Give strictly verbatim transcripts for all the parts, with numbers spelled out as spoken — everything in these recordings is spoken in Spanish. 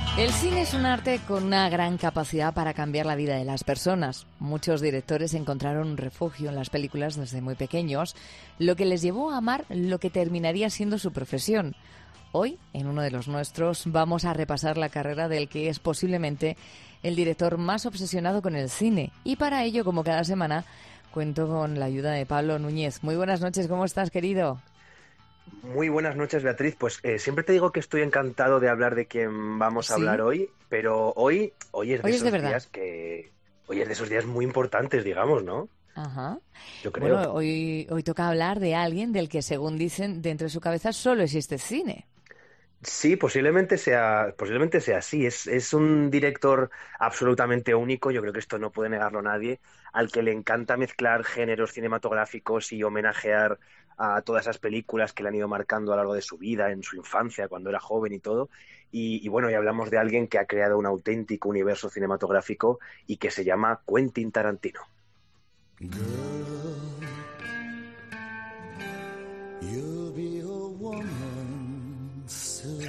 El cine es un arte con una gran capacidad para cambiar la vida de las personas. Muchos directores encontraron un refugio en las películas desde muy pequeños, lo que les llevó a amar lo que terminaría siendo su profesión. Hoy, en uno de los nuestros, vamos a repasar la carrera del que es posiblemente el director más obsesionado con el cine. Y para ello, como cada semana, cuento con la ayuda de Pablo Núñez. Muy buenas noches, ¿cómo estás, querido? Muy buenas noches, Beatriz. Pues eh, siempre te digo que estoy encantado de hablar de quien vamos ¿Sí? a hablar hoy, pero hoy, hoy es de Hoy es esos de verdad. días que... Hoy es de esos días muy importantes, digamos, ¿no? Ajá. Yo creo. Bueno, hoy, hoy toca hablar de alguien del que, según dicen, dentro de su cabeza solo existe cine. Sí, posiblemente sea, posiblemente sea así. Es, es un director absolutamente único, yo creo que esto no puede negarlo nadie, al que le encanta mezclar géneros cinematográficos y homenajear a todas esas películas que le han ido marcando a lo largo de su vida, en su infancia, cuando era joven y todo. Y, y bueno, y hablamos de alguien que ha creado un auténtico universo cinematográfico y que se llama Quentin Tarantino. Girl, you'll be a woman soon.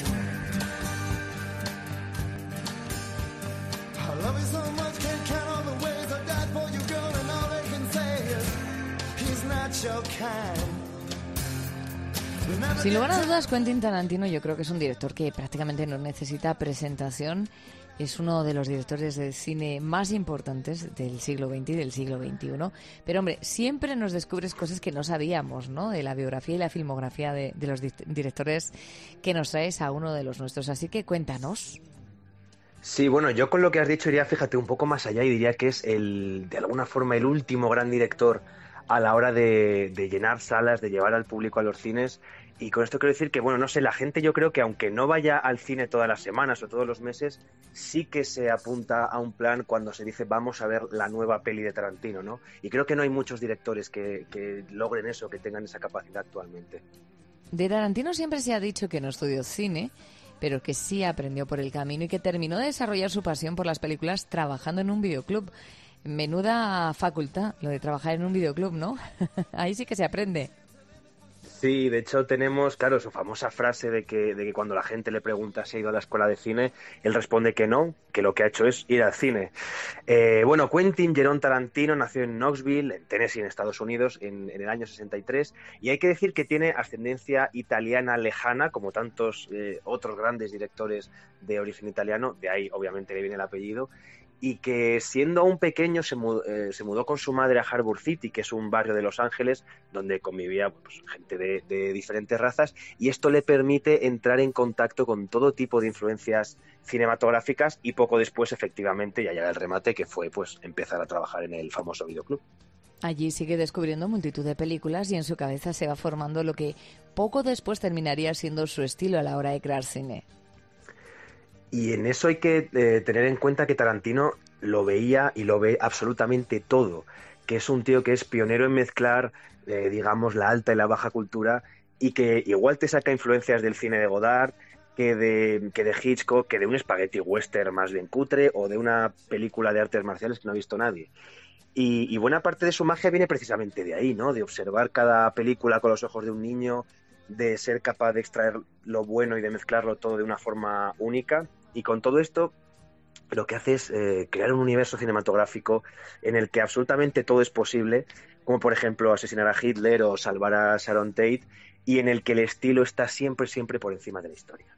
I love you so much, can't count all the ways I died for you, girl, and all they can say is he's not your kind. Sin lugar a dudas, Quentin Tarantino yo creo que es un director que prácticamente no necesita presentación. Es uno de los directores de cine más importantes del siglo veinte y del siglo veintiuno. Pero, hombre, siempre nos descubres cosas que no sabíamos, ¿no? De la biografía y la filmografía de, de los di- directores que nos traes a uno de los nuestros. Así que cuéntanos. Sí, bueno, yo con lo que has dicho iría, fíjate, un poco más allá y diría que es el, de alguna forma, el último gran director a la hora de, de llenar salas, de llevar al público a los cines. Y con esto quiero decir que, bueno, no sé, la gente yo creo que aunque no vaya al cine todas las semanas o todos los meses, sí que se apunta a un plan cuando se dice vamos a ver la nueva peli de Tarantino, ¿no? Y creo que no hay muchos directores que, que logren eso, que tengan esa capacidad actualmente. De Tarantino siempre se ha dicho que no estudió cine, pero que sí aprendió por el camino y que terminó de desarrollar su pasión por las películas trabajando en un videoclub. Menuda facultad, lo de trabajar en un videoclub, ¿no? Ahí sí que se aprende. Sí, de hecho tenemos, claro, su famosa frase de que, de que cuando la gente le pregunta si ha ido a la escuela de cine, él responde que no, que lo que ha hecho es ir al cine. Eh, bueno, Quentin Jerome Tarantino nació en Knoxville, en Tennessee, en Estados Unidos, en, en el año sesenta y tres, y hay que decir que tiene ascendencia italiana lejana, como tantos eh, otros grandes directores de origen italiano, de ahí obviamente le viene el apellido, y que siendo aún pequeño se mudó, eh, se mudó con su madre a Harbor City, que es un barrio de Los Ángeles donde convivía pues, gente de, de diferentes razas, y esto le permite entrar en contacto con todo tipo de influencias cinematográficas y poco después efectivamente ya llega el remate, que fue pues empezar a trabajar en el famoso videoclub. Allí sigue descubriendo multitud de películas y en su cabeza se va formando lo que poco después terminaría siendo su estilo a la hora de crear cine. Y en eso hay que eh, tener en cuenta que Tarantino lo veía y lo ve absolutamente todo, que es un tío que es pionero en mezclar, eh, digamos, la alta y la baja cultura, y que igual te saca influencias del cine de Godard, que de, que de Hitchcock, que de un spaghetti western más bien cutre, o de una película de artes marciales que no ha visto nadie. Y, y buena parte de su magia viene precisamente de ahí, ¿no? De observar cada película con los ojos de un niño, de ser capaz de extraer lo bueno y de mezclarlo todo de una forma única. Y con todo esto, lo que hace es eh, crear un universo cinematográfico en el que absolutamente todo es posible, como por ejemplo asesinar a Hitler o salvar a Sharon Tate, y en el que el estilo está siempre, siempre por encima de la historia.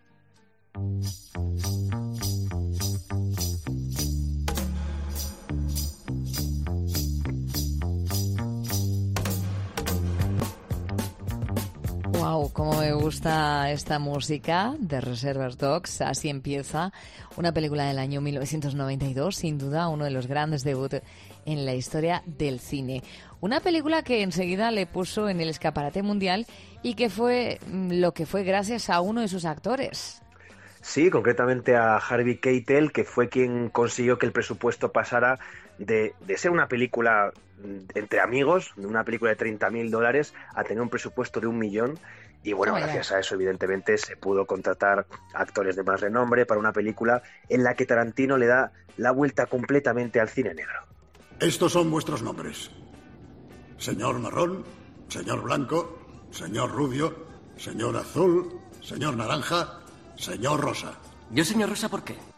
Wow, cómo me gusta esta música de Reservoir Dogs. Así empieza una película del año mil novecientos noventa y dos, sin duda uno de los grandes debuts en la historia del cine. Una película que enseguida le puso en el escaparate mundial y que fue lo que fue gracias a uno de sus actores. Sí, concretamente a Harvey Keitel, que fue quien consiguió que el presupuesto pasara de, de ser una película entre amigos, de una película de treinta mil dólares, a tener un presupuesto de un millón. Y bueno, oh, gracias yeah. a eso, evidentemente, se pudo contratar actores de más renombre para una película en la que Tarantino le da la vuelta completamente al cine negro. Estos son vuestros nombres. Señor Marrón, señor Blanco, señor Rubio, señor Azul, señor Naranja, señor Rosa. ¿Yo señor Rosa por qué?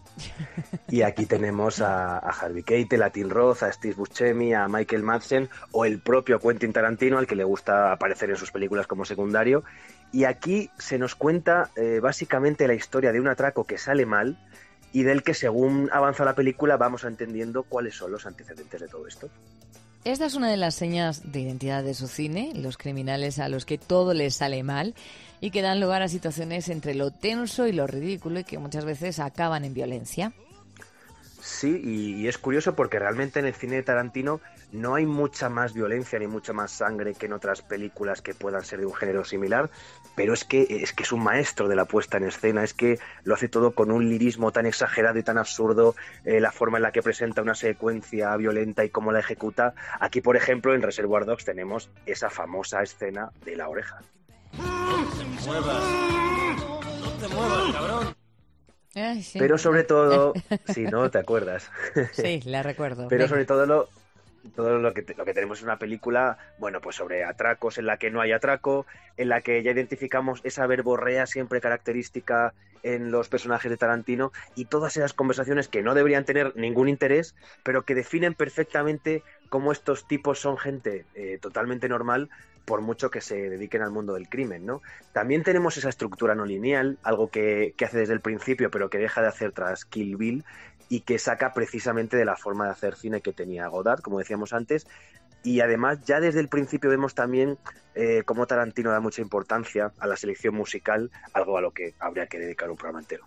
Y aquí tenemos a, a Harvey Keitel, a Tim Roth, a Steve Buscemi, a Michael Madsen o el propio Quentin Tarantino, al que le gusta aparecer en sus películas como secundario. Y aquí se nos cuenta eh, básicamente la historia de un atraco que sale mal y del que, según avanza la película, vamos entendiendo cuáles son los antecedentes de todo esto. Esta es una de las señas de identidad de su cine, los criminales a los que todo les sale mal y que dan lugar a situaciones entre lo tenso y lo ridículo y que muchas veces acaban en violencia. Sí, y, y es curioso porque realmente en el cine de Tarantino no hay mucha más violencia ni mucha más sangre que en otras películas que puedan ser de un género similar, pero es que es que es un maestro de la puesta en escena, es que lo hace todo con un lirismo tan exagerado y tan absurdo, eh, la forma en la que presenta una secuencia violenta y cómo la ejecuta. Aquí, por ejemplo, en Reservoir Dogs tenemos esa famosa escena de la oreja. ¡No te muevas! ¡No te muevas, cabrón! Ay, sí. Pero sobre todo, si no te acuerdas. Sí, la recuerdo. Pero Venga. sobre todo lo, todo lo que, te- lo que tenemos es una película, bueno, pues sobre atracos en la que no hay atraco, en la que ya identificamos esa verborrea siempre característica en los personajes de Tarantino y todas esas conversaciones que no deberían tener ningún interés, pero que definen perfectamente cómo estos tipos son gente eh, totalmente normal, por mucho que se dediquen al mundo del crimen, ¿no? También tenemos esa estructura no lineal, algo que, que hace desde el principio, pero que deja de hacer tras Kill Bill y que saca precisamente de la forma de hacer cine que tenía Godard, como decíamos antes. Y además, ya desde el principio vemos también eh, cómo Tarantino da mucha importancia a la selección musical, algo a lo que habría que dedicar un programa entero.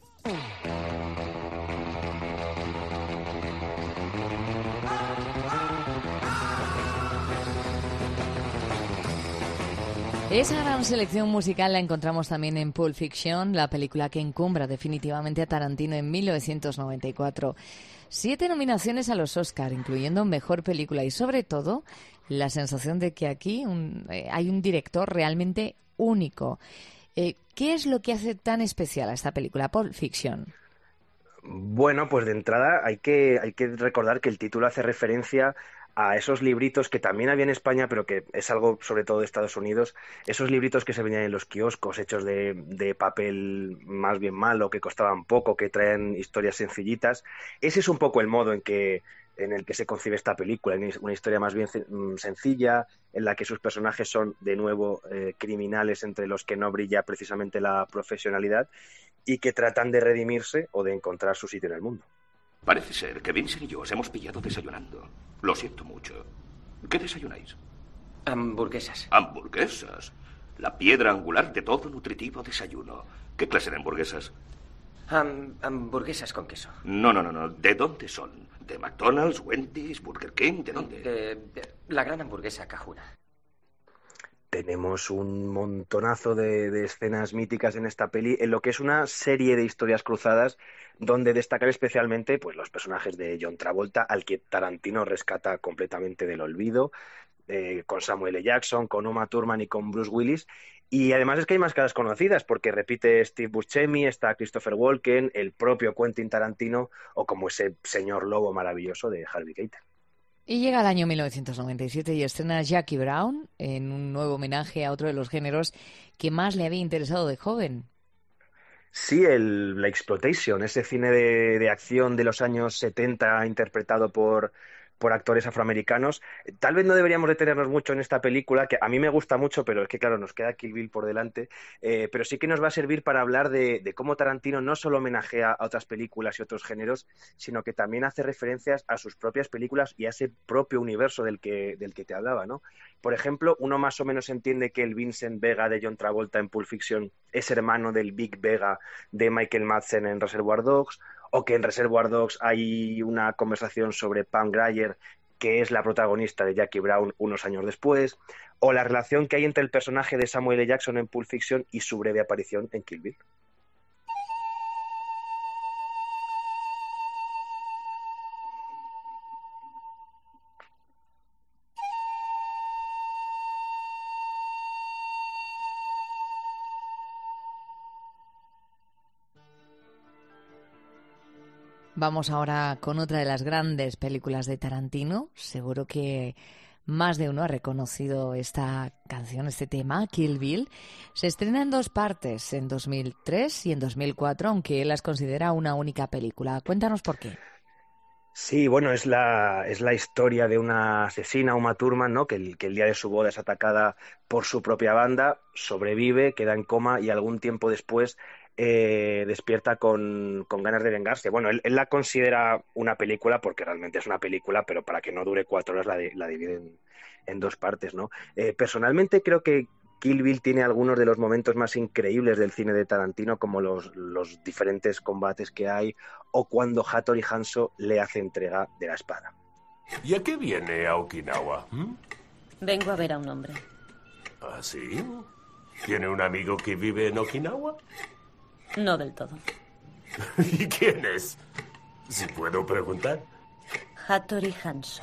Esa gran selección musical la encontramos también en Pulp Fiction, la película que encumbra definitivamente a Tarantino en mil novecientos noventa y cuatro. Siete nominaciones a los Oscar, incluyendo Mejor Película y, sobre todo, la sensación de que aquí un, eh, hay un director realmente único. Eh, ¿Qué es lo que hace tan especial a esta película, Pulp Fiction? Bueno, pues de entrada hay que, hay que recordar que el título hace referencia a esos libritos que también había en España, pero que es algo sobre todo de Estados Unidos, esos libritos que se venían en los kioscos, hechos de, de papel más bien malo, que costaban poco, que traen historias sencillitas. Ese es un poco el modo en que en el que se concibe esta película, una historia más bien sencilla, en la que sus personajes son de nuevo eh, criminales entre los que no brilla precisamente la profesionalidad y que tratan de redimirse o de encontrar su sitio en el mundo. Parece ser que Vincent y yo os hemos pillado desayunando. Lo siento mucho. ¿Qué desayunáis? Hamburguesas. Hamburguesas. La piedra angular de todo nutritivo desayuno. ¿Qué clase de hamburguesas? Ham- hamburguesas con queso. No, no, no, no. ¿De dónde son? ¿De McDonald's, Wendy's, Burger King? ¿De dónde? De, de la gran hamburguesa cajuna. Tenemos un montonazo de, de escenas míticas en esta peli, en lo que es una serie de historias cruzadas, donde destacar especialmente pues, los personajes de John Travolta, al que Tarantino rescata completamente del olvido, eh, con Samuel L. Jackson, con Uma Thurman y con Bruce Willis. Y además es que hay más caras conocidas, porque repite Steve Buscemi, está Christopher Walken, el propio Quentin Tarantino, o como ese señor lobo maravilloso de Harvey Keitel. Y llega el año mil novecientos noventa y siete y estrena Jackie Brown en un nuevo homenaje a otro de los géneros que más le había interesado de joven. Sí, el, la Exploitation, ese cine de, de acción de los años setenta interpretado por, por actores afroamericanos. Tal vez no deberíamos detenernos mucho en esta película, que a mí me gusta mucho, pero es que claro, nos queda Kill Bill por delante, eh, pero sí que nos va a servir para hablar de, de cómo Tarantino no solo homenajea a otras películas y otros géneros, sino que también hace referencias a sus propias películas y a ese propio universo del que, del que te hablaba, ¿no? Por ejemplo, uno más o menos entiende que el Vincent Vega de John Travolta en Pulp Fiction es hermano del Big Vega de Michael Madsen en Reservoir Dogs, o que en Reservoir Dogs hay una conversación sobre Pam Grier, que es la protagonista de Jackie Brown unos años después, o la relación que hay entre el personaje de Samuel L. Jackson en Pulp Fiction y su breve aparición en Kill Bill. Vamos ahora con otra de las grandes películas de Tarantino. Seguro que Más de uno ha reconocido esta canción, este tema, Kill Bill. Se estrena en dos partes, en dos mil tres y en dos mil cuatro, aunque él las considera una única película. Cuéntanos por qué. Sí, bueno, es la, es la historia de una asesina, Uma Thurman, ¿no? Que el, que el día de su boda es atacada por su propia banda, sobrevive, queda en coma y algún tiempo después eh, despierta con, con ganas de vengarse. Bueno, él, él la considera una película porque realmente es una película, pero para que no dure cuatro horas la, de, la divide en, en dos partes, ¿no? Eh, personalmente creo que Kill Bill tiene algunos de los momentos más increíbles del cine de Tarantino, como los, los diferentes combates que hay o cuando Hattori Hanzo le hace entrega de la espada. ¿Y a qué viene a Okinawa? ¿Mm? Vengo a ver a un hombre. ¿Ah, sí? ¿Tiene un amigo que vive en Okinawa? No del todo. ¿Y quién es? Si puedo preguntar. Hattori Hanzo.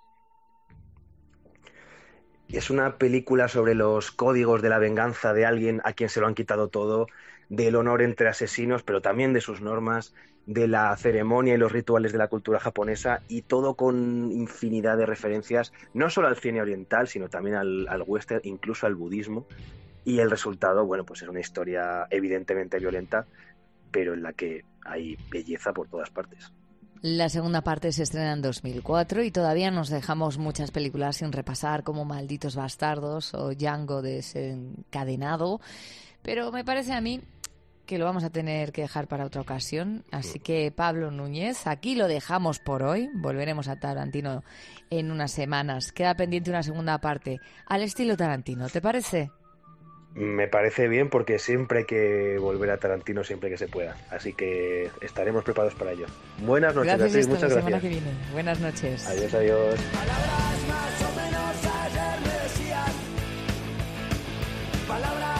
Es una película sobre los códigos de la venganza de alguien a quien se lo han quitado todo, del honor entre asesinos, pero también de sus normas, de la ceremonia y los rituales de la cultura japonesa, y todo con infinidad de referencias, no solo al cine oriental, sino también al, al western, incluso al budismo. Y el resultado, bueno, pues es una historia evidentemente violenta, pero en la que hay belleza por todas partes. La segunda parte se estrena en dos mil cuatro y todavía nos dejamos muchas películas sin repasar, como Malditos Bastardos o Django desencadenado, pero me parece a mí que lo vamos a tener que dejar para otra ocasión. Así que, Pablo Núñez, aquí lo dejamos por hoy. Volveremos a Tarantino en unas semanas. Queda pendiente una segunda parte al estilo Tarantino, ¿te parece? Me parece bien porque siempre hay que volver a Tarantino siempre que se pueda. Así que estaremos preparados para ello. Buenas noches, gracias, Beatriz, muchas gracias. La semana que viene. Buenas noches. Adiós, adiós. Palabras más o menos ayer me decían, palabras